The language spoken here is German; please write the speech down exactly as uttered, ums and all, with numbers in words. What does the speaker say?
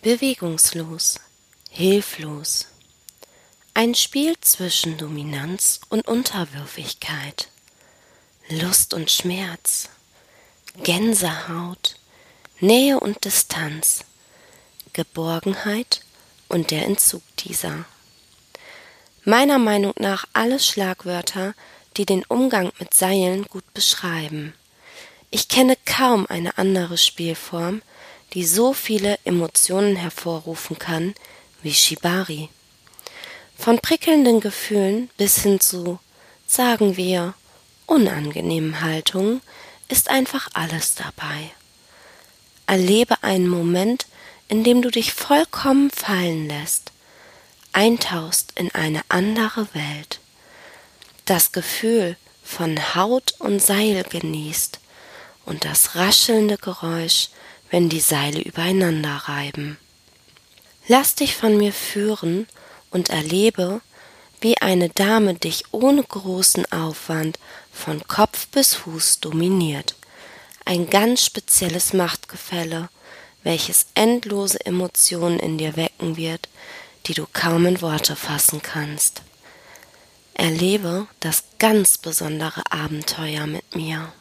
Bewegungslos, hilflos. Ein Spiel zwischen Dominanz und Unterwürfigkeit, Lust und Schmerz, Gänsehaut, Nähe und Distanz, Geborgenheit und der Entzug dieser. Meiner Meinung nach alles Schlagwörter, die den Umgang mit Seilen gut beschreiben. Ich kenne kaum eine andere Spielform, die so viele Emotionen hervorrufen kann wie Shibari. Von prickelnden Gefühlen bis hin zu, sagen wir, unangenehmen Haltungen ist einfach alles dabei. Erlebe einen Moment, in dem du dich vollkommen fallen lässt, eintauchst in eine andere Welt, das Gefühl von Haut und Seil genießt und das raschelnde Geräusch, wenn die Seile übereinander reiben. Lass dich von mir führen und erlebe, wie eine Dame dich ohne großen Aufwand von Kopf bis Fuß dominiert. Ein ganz spezielles Machtgefälle, welches endlose Emotionen in dir wecken wird, die du kaum in Worte fassen kannst. Erlebe das ganz besondere Abenteuer mit mir.